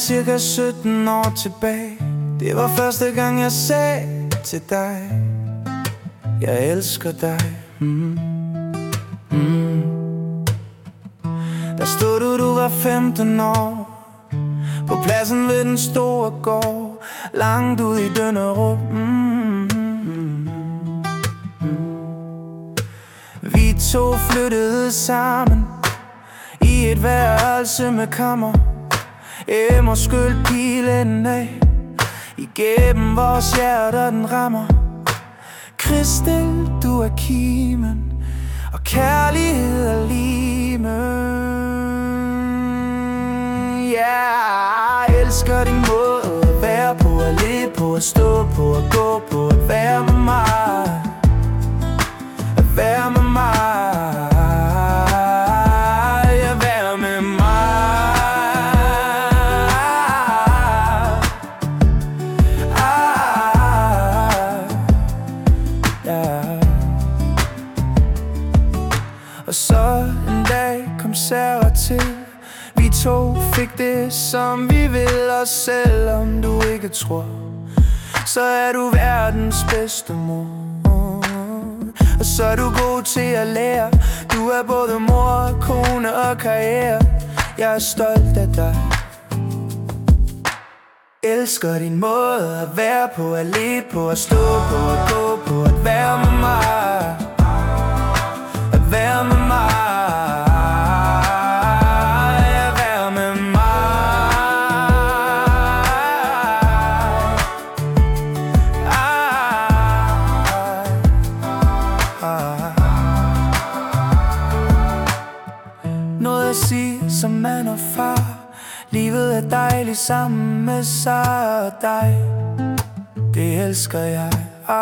cirka 17 år tilbage. Det var første gang jeg sagde til dig, jeg elsker dig. Der stod du var 15 år, på pladsen ved den store gård, langt ud i Dønderup. Vi to flyttede sammen i et værelse med kammer. Emmer skyld pilen af, igennem vores hjerter den rammer. Kristel, du er kimen, og kærlighed er limen. Jeg elsker din måde at være på, at leve på, at stå på, at gå på, at være med mig. At være med mig. Og så en dag kom Sarah til. Vi to fik det som vi vil, og selvom du ikke tror, så er du verdens bedste mor. Og så er du god til at lære. Du er både mor, kone og karriere. Jeg er stolt af dig. Elsker din måde at være på, at leve på, at stå på, at gå på, at være med mig. At være med mig. At være med mig. Noget at sige som mand og far. Livet er dejligt sammen med sig og dig. Det elsker jeg.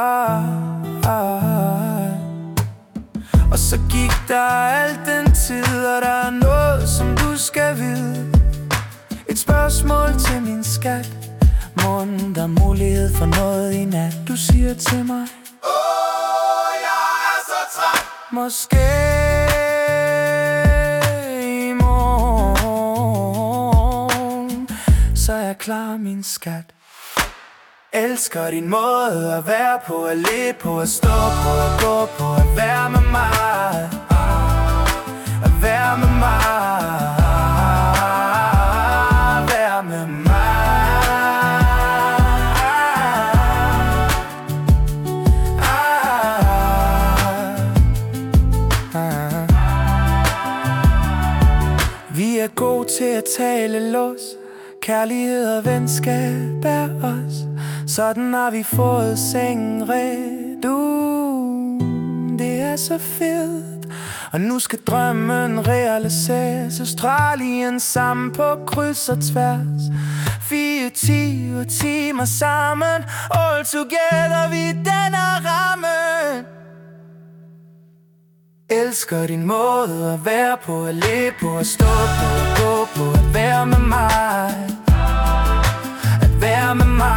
Og så gik der al den tid, og der er noget, som du skal vide. Et spørgsmål til min skat. Mon der er mulighed for noget i nat? Du siger til mig, jeg er så træt. Måske i morgen, så er jeg klar, min skat. Elsker din måde at være på, at leve på, at stå på, at gå på, at være med mig. At være med mig. At være med mig. Vi er gode til at tale los. Kærlighed og venskab er os. Sådan har vi fået sengen redu. Det er så fedt. Og nu skal drømmen realiseres. Australien sammen på kryds og tværs. 24 timer sammen. All together vi denne ramme. Elsker din måde at være på, at leve på, at stå på, at gå på, at være med mig. At være med mig.